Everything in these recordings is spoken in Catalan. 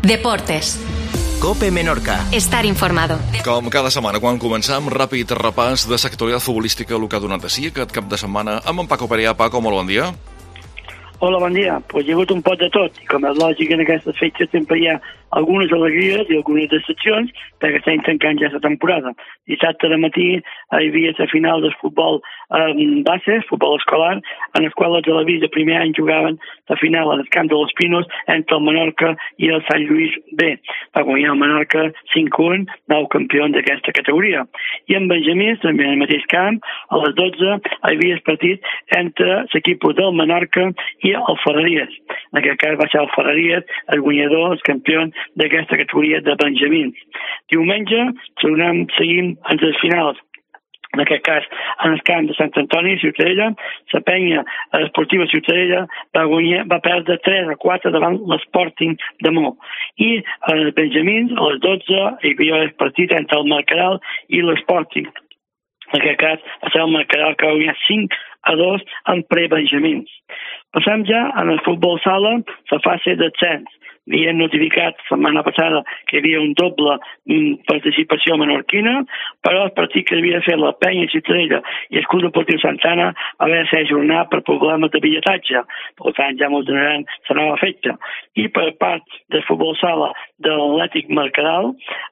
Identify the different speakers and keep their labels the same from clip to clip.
Speaker 1: Deportes.
Speaker 2: COPE Menorca.
Speaker 1: Estar informado.
Speaker 3: Com cada setmana, quan començam, ràpid repàs de l'actualitat futbolística, el que ha donat a si aquest cap de setmana amb en Paco Perea. Paco, molt bon dia.
Speaker 4: Hola, bon dia. Pues hi ha hagut un pot de tot, i com és lògic en aquestes fetges sempre hi ha algunes alegries i algunes decepcions perquè estem tancant ja la temporada. Dissabte de matí hi havia la final del futbol base, futbol escolar, en el qual els de la Vís de primer any jugaven la final al camp de los Pinos entre el Menorca i el Sant Lluís B. Va guanyar el Menorca 5-1, nou campió d'aquesta categoria. I en Benjamins, també en el mateix camp, a les 12 hi havia el partit entre l'equip del Menorca i el Ferreries. En aquest cas va ser el Ferreries el guanyador, el campió d'aquesta categoria de Benjamins. Diumenge seguim en les finals. En aquest cas, en el camp de Sant Antoni, Ciutadella, la penya esportiva Ciutadella va perdre 3-4 davant l'Sporting de Mó. I a Benjamins, a les 12, hi havia el partit entre el Mercadal i l'Sporting. En aquest cas, va ser el Mercadal que va guanyar 5-2 en pre-Benjamins. Passem ja en el futbol sala, la fase d'ascens. Havien notificat la setmana passada que hi havia un doble participació menorquina, però el partit que havia de fer la penya Ciutadella i el Club Deportiu Santana va haver de ser ajornat per problemes de billetatge. Per tant, ja ens donaran la nova fetge. I per part del futbol sala de l'Atlètic Mercadal,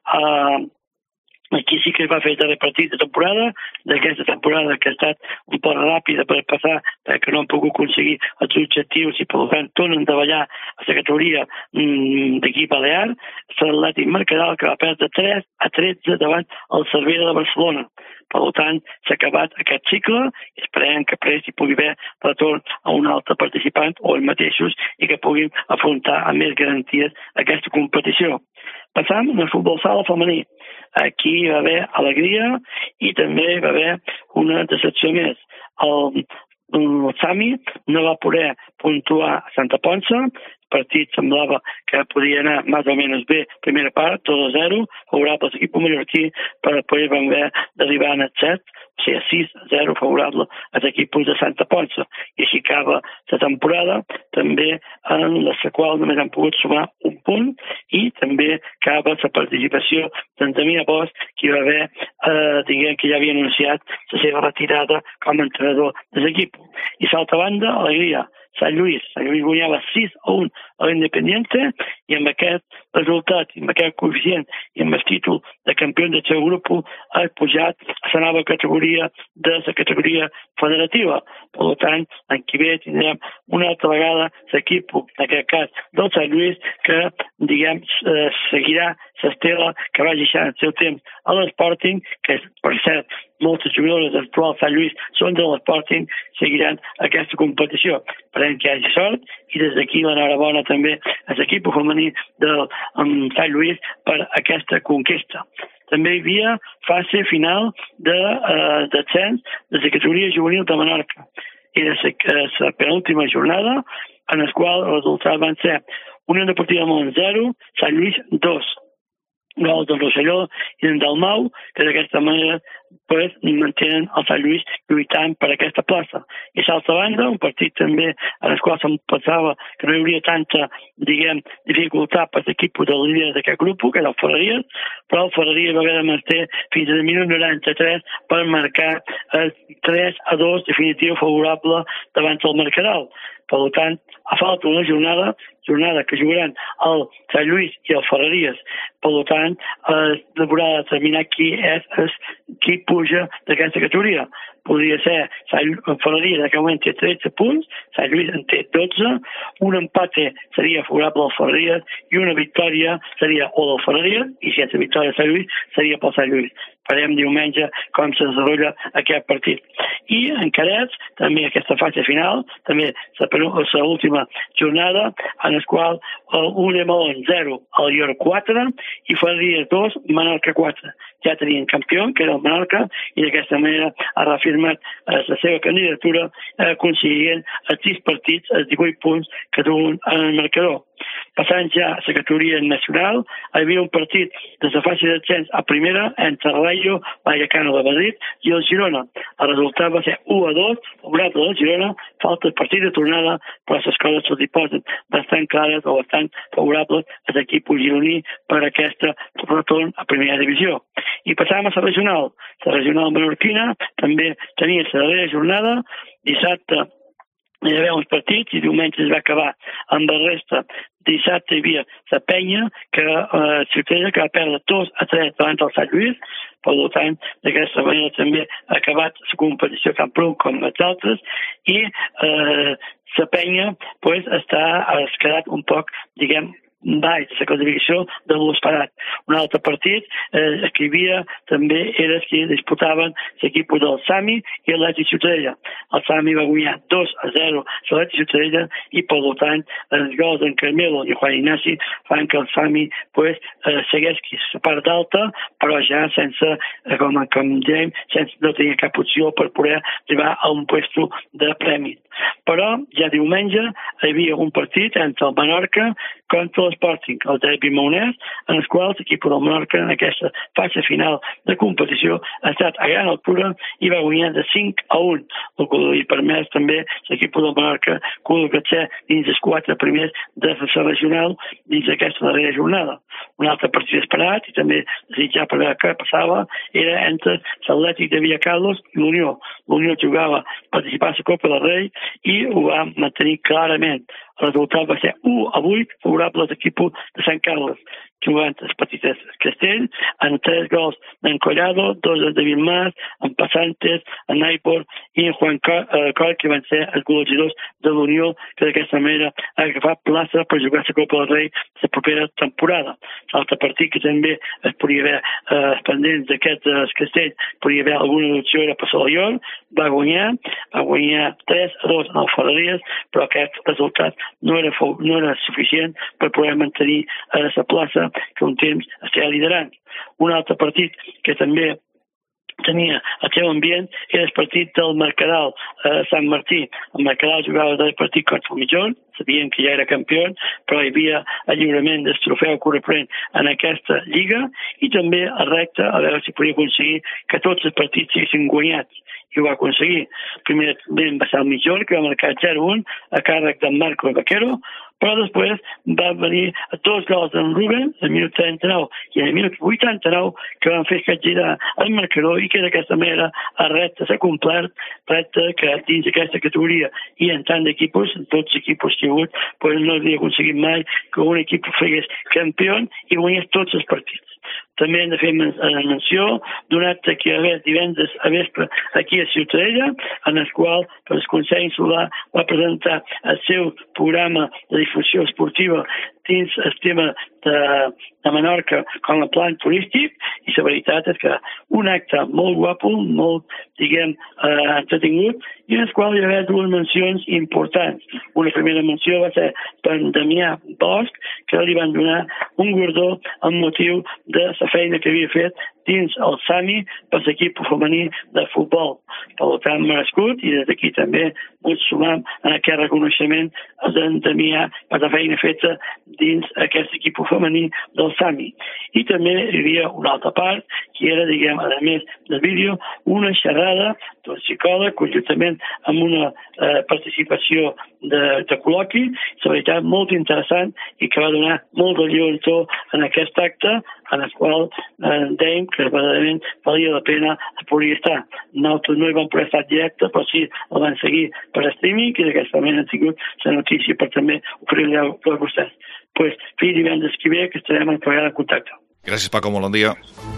Speaker 4: aquí sí que es va fer el partit de temporada, d'aquesta temporada que ha estat un poc ràpida per passar perquè no han pogut aconseguir els objectius i per tant tornen a treballar a la categoria d'equip balear. L'Atlètic Mercadal que va perdre 3-13 davant el Cervera de Barcelona. Per tant, s'ha acabat aquest cicle i esperem que prest hi pugui haver retorn a un altre participant o els mateixos i que puguin afrontar amb més garanties aquesta competició. Passam al futbol sala femení. Aquí hi va haver alegria i també hi va haver una decepció més. El Sami no va poder puntuar a Santa Ponça. El partit semblava que podia anar més o menys bé. Primera part, 2-0, favorable a l'equip menorquí, però després van haver d'arribar en el 7, o sigui 6-0 favorable a l'equip de Santa Ponça. I així acaba la temporada, també en la qual només han pogut sumar un punt, i també acaba la participació d'Antamia Bosch, que va haver, que ja havia anunciat la seva retirada com a entrenador de l'equip. I l'altra banda, alegria. Sant Lluís guanyava 6-1 a l'Independiente i amb aquest resultat, i amb aquest coeficient i amb el títol de campió del seu grup ha pujat a la nova categoria de la categoria federativa. Per tant, l'any que ve tindrem una altra vegada l'equip, en aquest cas del Sant Lluís, que seguirà l'estela que va deixar el seu temps a l'Sporting, que per cert moltes jugadores actuals del Sant Lluís són de l'Sporting, seguiran aquesta competició. Esperem que hi hagi sort i des d'aquí l'enhorabona també a l'equip femení del Sant Lluís per aquesta conquesta. També hi havia fase final d'ascens de la categoria juvenil de Menorca. Era la penúltima jornada en la qual els resultats van ser Unió Deportiva Mont 0, Sant Lluís 2. Gol del Rosselló i del Dalmau, que d'aquesta manera mantenen el Sant Lluís lluitant per aquesta plaça. I a l'altra banda, un partit també en el qual se'm pensava que no hi hauria tanta, dificultat per l'equip de líder d'aquest grup, que era el Ferreries, però el Ferreries va haver de manter fins al minut 93 per marcar el 3-2 definitiu favorable davant del Mercadal. Per tant, a falta una jornada que jugaran el Sant Lluís i el Ferreries. Per tant, la temporada de determinar qui puja d'aquesta categoria. Podria ser el Ferreries, que moment té 13 punts, Sant Lluís en té 12, un empate seria favorable al Ferreries i una victòria seria o del Ferreries, i si és la victòria del Sant Lluís, seria pel Sant Lluís. Farem diumenge com se desenvolupa aquest partit. I en cadets, també aquesta fase final, també l'última jornada, en la qual Unemolon 0, el Llor 4, i Ferreries 2, Menorca 4. ja tenien campió, que era el Menorca, i d'aquesta manera ha reafirmat la seva candidatura aconseguint els 6 partits, els 18 punts que duen en el marcador. Passant ja a la categoria nacional, hi havia un partit de la fase d'ascens a primera entre el Rayo Vallecano de Madrid i el Girona. El resultat va ser 1-2, favorable del Girona, falta el partit de tornada, però les coses se'ls hi posen bastant clares o bastant favorables a l'equip gironí per aquest retorn a primera divisió. I passàvem a la regional. La regional menorquina també tenia la darrera jornada, dissabte hi havia uns partits i diumenge es va acabar amb la resta. Dissabte hi havia la Penya, que Ciutadella, que va perdre 2-3 davant del Sant Lluís, per tant, d'aquesta manera també ha acabat la competició tan prou com els altres, i la Penya ha quedat un poc, diguem, baix de la classificació de l'esperat. Un altre partit que hi havia també era que disputaven l'equip del Sami i l'Atlètic Ciutadella. El Sami va guanyar 2-0 l'Atlètic Ciutadella i per tant els gols d'en Carmelo i Juan Ignasi fan que el Sami segueix la part alta, però ja sense, com dèiem, sense no tenir cap opció per poder arribar a un puesto de premi. Però ja diumenge hi havia un partit entre el Menorca contra l'Sporting, el derbi maonès, en el qual l'equip del Menorca en aquesta fase final de competició ha estat a gran altura i va guanyar de 5-1, el que li permet també l'equip del Menorca col·locar-se dins els 4 primers de la regional dins d'aquesta darrera jornada. Un altre partit esperat i també desitjar per veure què passava era entre l'Atlètic de Villacarlos i l'Unió. L'Unió jugava a participar a la Copa del Rei i ho va mantenir clarament. El resultat va ser 1-8 favorable a l'equip de Sant Carles, jugant els petits Castell, amb 3 gols d'en Collado, 2 de David Mas, en Passantes, en Naipor i en Juan Coll, que van ser els golejadors de l'Unió, que d'aquesta manera ha agafat plaça per jugar a la Copa del Rei la propera temporada. L'altre partit que també es podria haver pendents d'aquest Castell, podria haver alguna opció era per Salaior, va guanyar 3-2 en el Ferreries, però aquest resultat no era suficient per poder mantenir la plaça que un temps estava liderant. Un altre partit que també tenia el seu ambient era el partit del Mercadal Sant Martí. El Mercadal jugava el partit contra el Mitjón, sabien que ja era campió, però hi havia el lliurament del trofeu corresponent en aquesta lliga i també el repte a veure si podia aconseguir que tots els partits siguin guanyats. I ho va aconseguir. Primerament va ser el Mitjón, que va marcar 0-1 a càrrec d'en Marco Vaquero, però després va venir 2 gols d'en Rubén, al minut 39 i al minut 89, que van fer capgirar el marcador i que d'aquesta manera el repte s'ha complert, repte que dins d'aquesta categoria i en tant d'equipos, en tots els equipos que hi ha hagut, no havia aconseguit mai que un equip fos campió i guanyés tots els partits. També hem de fer menció d'un acte que hi va haver divendres a vespre aquí a Ciutadella, en el qual el Consell Insular va presentar el seu programa de difusió esportiva dins el tema de Menorca com a plan turístic, i la veritat és que un acte molt guapo, molt, diguem, entretingut, i en el qual hi va haver 2 mencions importants. Una primera menció va ser per Damià Bosch, que li van donar un guardó amb motiu de la feina que havia fet dins el Sami per l'equip femení de futbol. Per tant, merescut, i des d'aquí també ens sumam en aquest reconeixement d'en Damià per la feina feta dins aquest equip femení del Sami. I també hi havia una altra part, que era, diguem, a més del vídeo, una xerrada d'un psicòleg, conjuntament amb una participació de col·loqui, la veritat, molt interessant i que va donar molt de lluentor en aquest acte, en el qual dèiem que verdaderament valia la pena poder estar. Nosaltres no hi vam poder estar directe, però sí el van seguir per streaming i d'aquesta manera han tingut la notícia per també oferir-li a vostès. Fins divendres que ve, que estarem en contacte.
Speaker 3: Gràcies, Paco, molt bon dia.